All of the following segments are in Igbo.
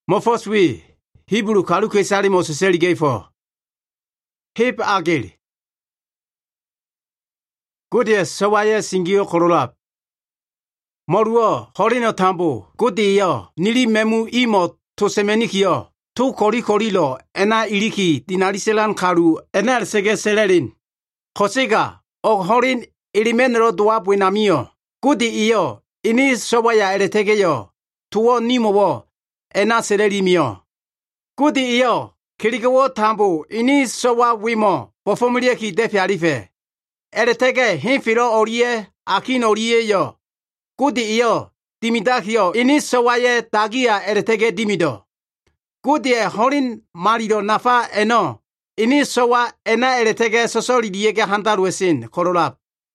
Mofoswi, Hebrew Kaluke Salimo Seseli for Hip Agil. Godia Sawaya Singio Korolap. Morua, Horino Tambo, Godia, Nili Memu Imo, Tosemenikio, Tu Kori Korilo, Ena Iliki, Dinariselan Karu, Enel Sege Selerin. Hosega, O Horin, Elimenro Dwap Winamio, Gudi Io, Inis Sawaya Eretegeyo, Tuo Nimo. Ena Selemio. Gudi iyo, Kirikawo Tambo, Inis Sowa Wimo, Pofomiliaki Defiarife. Eretege, Hinfilo Orie, Akin Orie yo. Gudi iyo, Dimidakio, Inis Sowaye, Tagia Eretege Dimido. Gudi Horin Marido Nafa Eno, Inis Sowa Ena Eretege Sosoli Diega Hantaruesin, Korolap.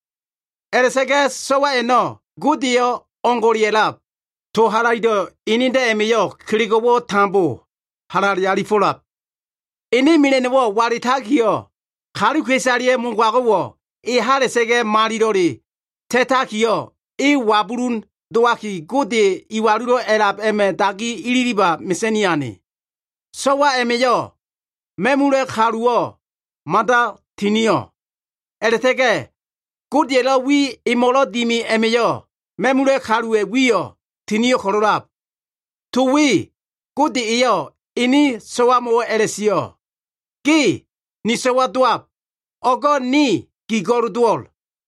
Eretege Sowa Eno, Gudi yo, Ongorielap. To haraido ininde emiyo Kirikawo Tambo harariari folap. Ini milenewo waritagio Kalukesarie mungwago haresege maridori tetakio waburun doaki gode iwaruro elab eme dagi iliriba miseniani. Sowa emiyo memure karuo mada tinio. Eretege gode lo wi imolo dimi emiyo memure karue wiyo. Tinio Korolap. Tuwi, Gudi iyo, Ini Sawamo Eresio. Ki, Ni Sawadwap. Ogo ni, Gigoru Duol.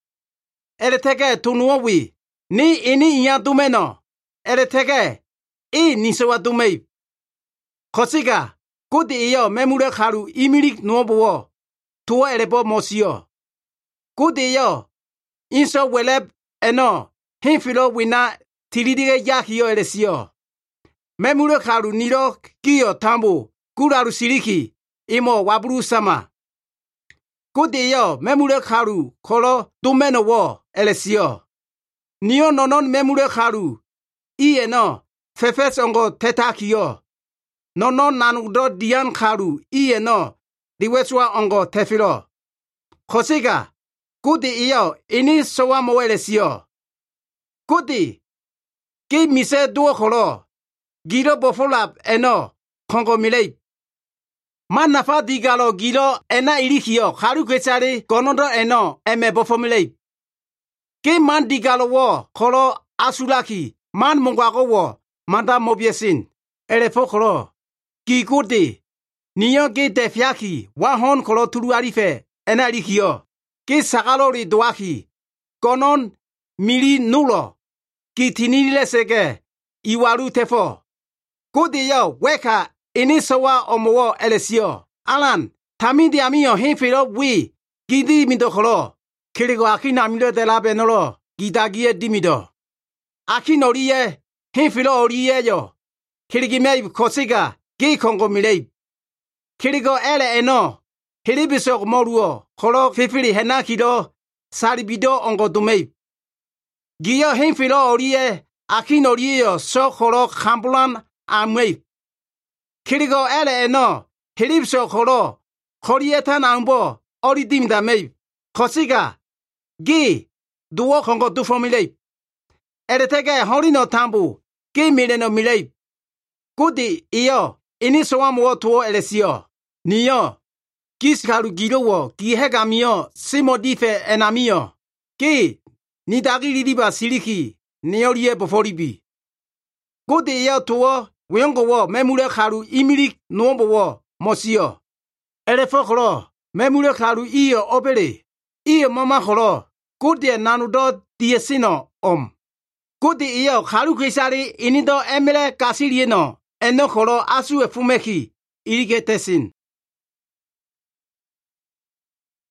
Eretege Tunuowi. Ni Ini Yadumeno. Eretege, Ni Sawadumei. Kosiga, Gudi iyo, Memure Karu, Imilik Nuobo. Tuo Erebo Mosio. Gudi iyo, Inso Weleb Eno, Hinfilo Wina. Tilidige yakio eresio. Memure karu niro kio tambo, kuraru siriki, imo waburu sama. Gudi yo, memure karu, kolo dumeno wo eresio. Nio nonon memure karu, no, fefes ongo tetakio. Nonon nanudo dian karu, no, diweswa ongo tefilo. Kosiga, gudi yo, ini sowa mo eresio. Gudi. Ki mise duo kolo, gilo bofolap eno, kongo milei. Manafa digalo gilo ena ilikio, Kalukesari konondo eno, eme bofomilei. Ki man digalo wo, kolo asulaki, man mungwago wo, manda mobiesin. Elefo kolo, ki kurdi, niyo ki defiaki, wahon kolo turuarife, ena ilikio. Ki sagalori doaki, konon mili nulo. Ki tinile sege, iwaru tefo. Gudi yo, weka, inisawa omowo elesio. Alan, tamidi amiyo hinfilo wi, gidi midokolo. Kirigo akina milo de la benolo, gidagie dimido. Akinoriye, hinfilo oriye yo. Kirigime kosiga, gi kongo milei. Kirigo ele eno, hiribisok moruo, kolo fifili henakilo, saribido ongo dumei. Giyo hinfilo orie, akin orie so kolo kambulan amwei. Kirigo ele eno, hiripso kolo, korietan ambo, ori dimda mei. Kosiga, gi, duo kongo dufomilei. Eretege horino tambu, gi mileno milei. Gudi iyo, ini sowamuo tuo elesio. Niyo, giskaru girowo, gihegamiyo, simodife enamiyo. Gi, ni dagi liba siliki, neorie boforibi. Gudi iyo tuo, wiongo wo, memure karu imilik nuombo wo, mosio. Elefo kolo, memure karu iyo obere. Iyo mama kolo, gudi nanudo diesino Gudi iyo Kalukesari inido emele kasirieno, eno kolo asu efumeki, irigetesin.